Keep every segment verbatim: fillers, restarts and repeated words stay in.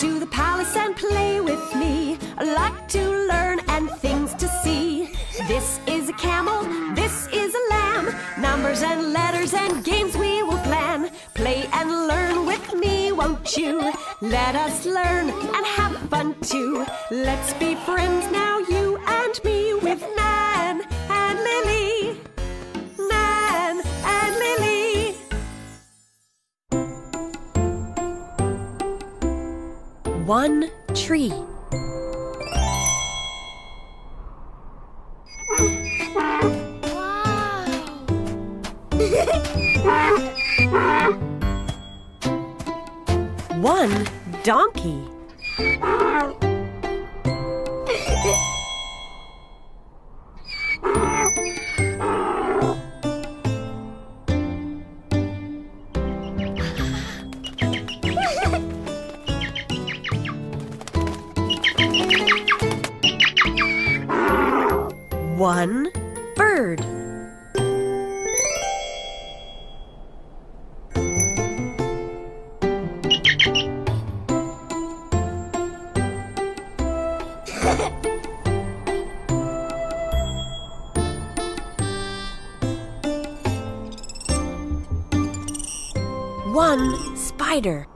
to the palace and play with me. I like to learn and things to see. This is a camel, this is a lamb. Numbers and letters and games we will plan. Play and learn with me, won't you? Let us learn and have fun too. Let's be friends now, you and me, with Nan and Lily. Nan and Lily. One tree. One donkey. One bird. One spider.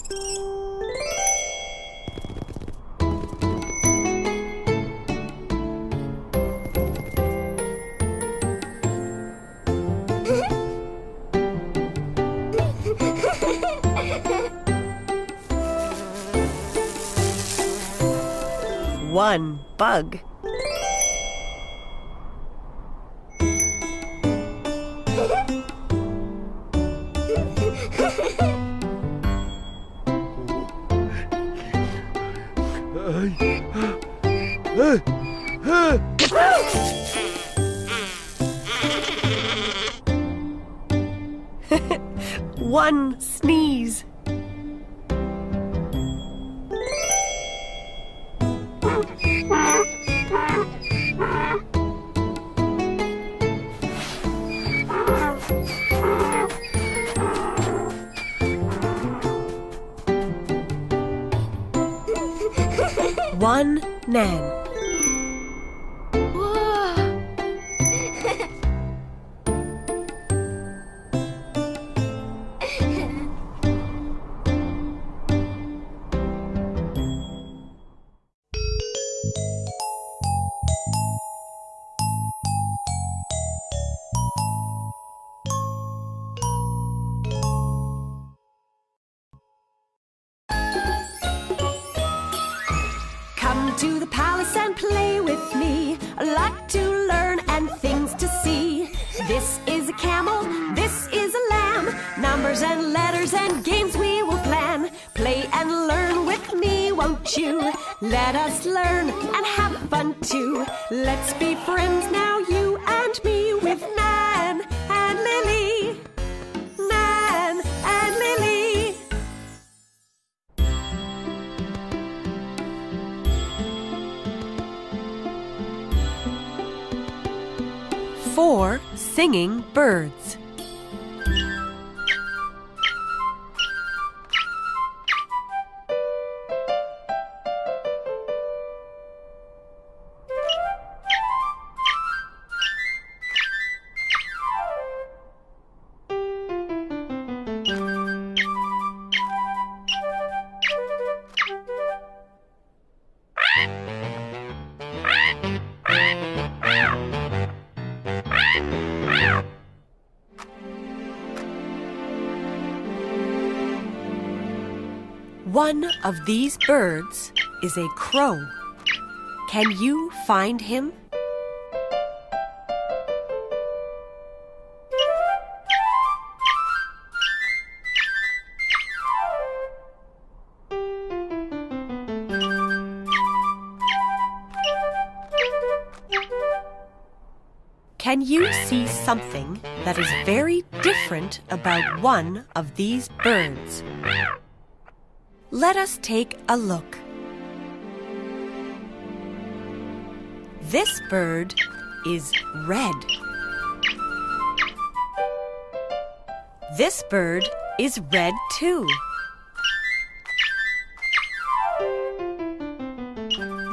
One bug. One sneeze. One Nan. Come to the palace and play with me. I like to learn and things to see. This is a camel, this is a lamb. Numbers and letters and games we will plan. Play and learn with me, won't you? Let us learn and have fun too. Let's be friends now, you and me, with Nan and Lily. Nan and Lily. Four singing birds. One of these birds is a crow. Can you find him? Can you see something that is very different about one of these birds? Let us take a look. This bird is red. This bird is red too.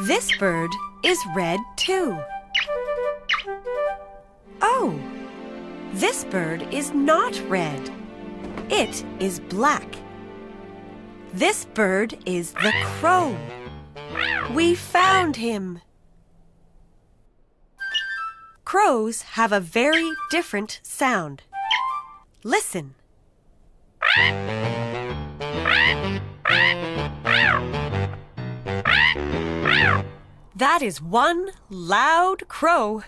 This bird is red too. Oh, this bird is not red. It is black. This bird is the crow. We found him. Crows have a very different sound. Listen. That is one loud crow.